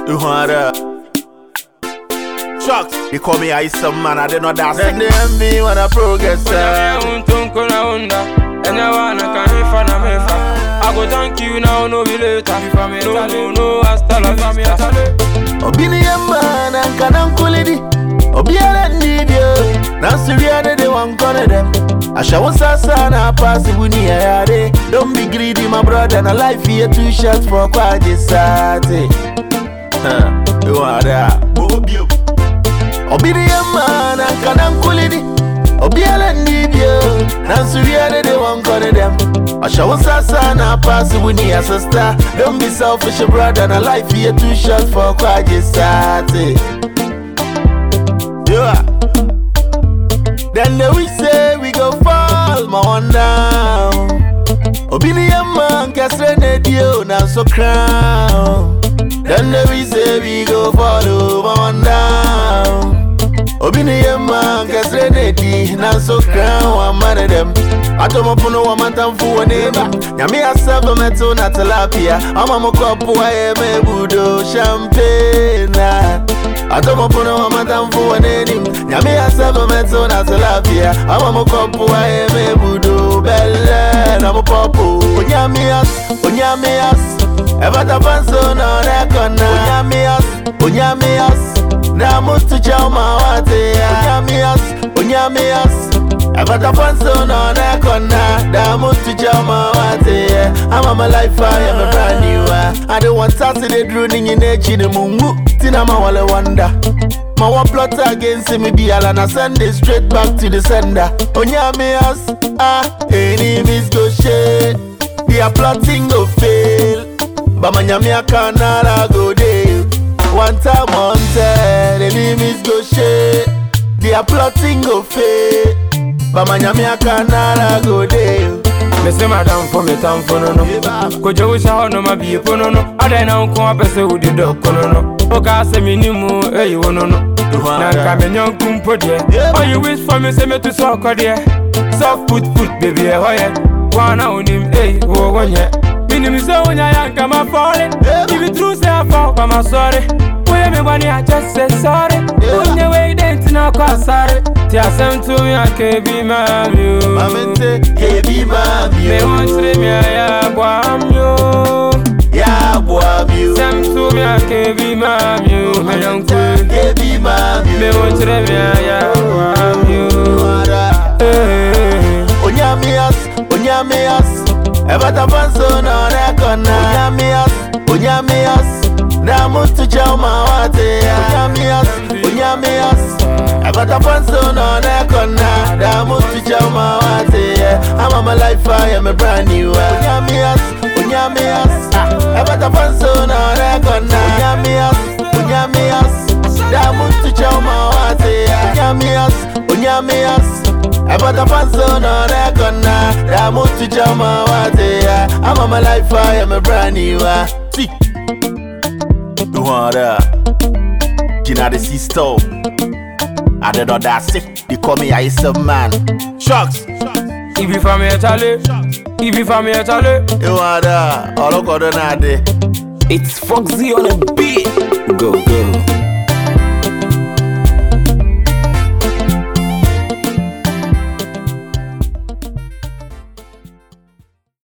Shucks, they call me some man, I did not dance. Then they envy when I progress. I go thank you now, no be later. No, hasta la vista. Obini man and canon quality. Obiara need you. Now Syria they want corner them. I shall sana pass the winnie. Don't be greedy, my brother. And a life here 2 shots for Quajisate. You are there. Obini man and canon quality. Obiara need you. Now Syria they want corner them. I shall sana pass the winnie, sister. Don't be selfish, brother. And a life here 2 shots for Quajisate. Yeah. Then we say we go fall, my one down. Obedient man, Casrenedio, now so crown. Then we say we go follow, my one down. Obedient man, Casrenedi, now so crown, one man of them. I don't want to know what man time for a neighbor. Yami a 7 metal, not tilapia. I'm a couple, I am a budo champagne. I don't want to know what man time for a name. Yami a 7 metal, not tilapia. I'm a couple, I am a budo belle. I'm a popo. Onyamias. Ever the fanso no recona. Onyamias. Now must to Jama Wate. Onyamias. Ever the fanso no recona. Now must to Jama Wate. I'm a life, I am a brand new. I don't want Saturday drooning in edge in the moon. Tina ma wale wonder. My one plot against me be all and I send it straight back to the sender. Onyamias. Enemies go shade. They are plotting go fail. But my nyamia canara go day. One time on ten, enemies go shade. They are plotting go fail. But my nyamia canara go day. Me say madam for me time for no. Ko je wisha ho no ma bi po no. Ada na nko apese wo di do ko no. O ka se me ni mu eyi wo no. Na ka me nyon kumpo de. Oh you wish for me say me to so ko de. Soft foot baby e ho ye. Wana onim wo wonye. Minimi say wonya yanka ma falling. If it true say I fall but my sorry. Boy me bani I just say sorry. Wonya we dent na ko sorry. Ti asem to me akebi mami. Mamente kebi mami. Me want to me ya boam yo. Ya boam yo. Sem to me akebi mami. Me don't kebi mami. Me want to me ya boam yo. Onyamias. Ever the fanso no recona. Onyamias. Now must to Jama Wate. Onyamias. Ever the fanso no recona. Now must to Jama Wate. I'm a life, I am a brand new. Onyamias. Ever the fanso no recona. Onyamias. Now must to Jama Wate. Onyamias. Ever the fanso no recona. Now must to Jama Wate. I'm a life, I am a brand new. See. You want Gina the sister. I don't know that sick. They call me some man. Shucks. If you from here, Charlie. If you from here, Charlie. You want all of the It's Foxy on a beat. Go.